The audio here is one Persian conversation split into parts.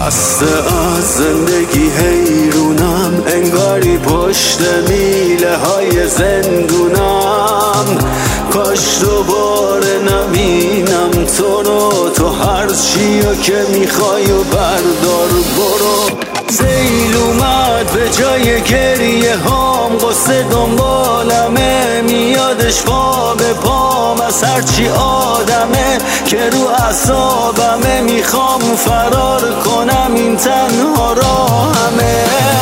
خسته از زندگی حیرونم، انگاری پشت میله های زندونم. کاش دوباره نبینم تو رو، تو هر چیو که میخوای و بردار برو. سیل اومد به جای گریه هام، قصه دنبالمه میادش پا به پام از هرچی آدمه که رو اعصابمه. میخوام فرار کنم این تنها راهمه.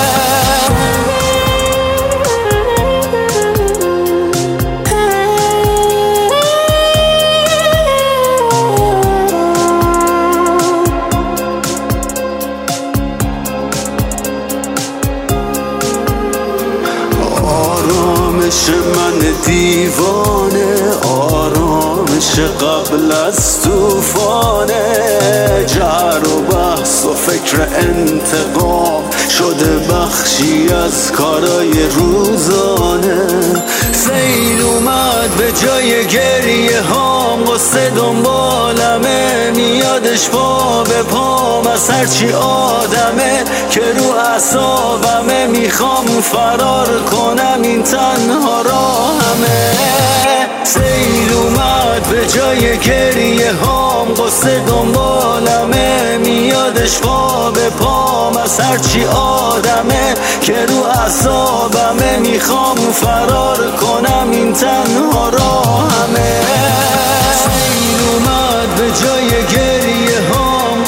آرامش من دیوانه، آرامش قبل از طوفانه. جر و بحث و فکر انتقام شده بخشی از کارای روزانه. سیل اومد به جای گریه هام، قصه دنبالمه میادش پا به پام از هرچی آدمه که رو اعصابمه. میخوام فرار کنم این تنها راهمه. سیل اومد به جای گریه هام، قصه دنبالمه میادش پا به پام از هرچی آدمه که رو اعصابمه. میخوام فرار کنم این تنها راهمه. سیل اومد به جای گریه هام،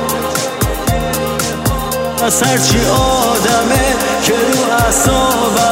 از هرچی آدمه که رو اعصابمه.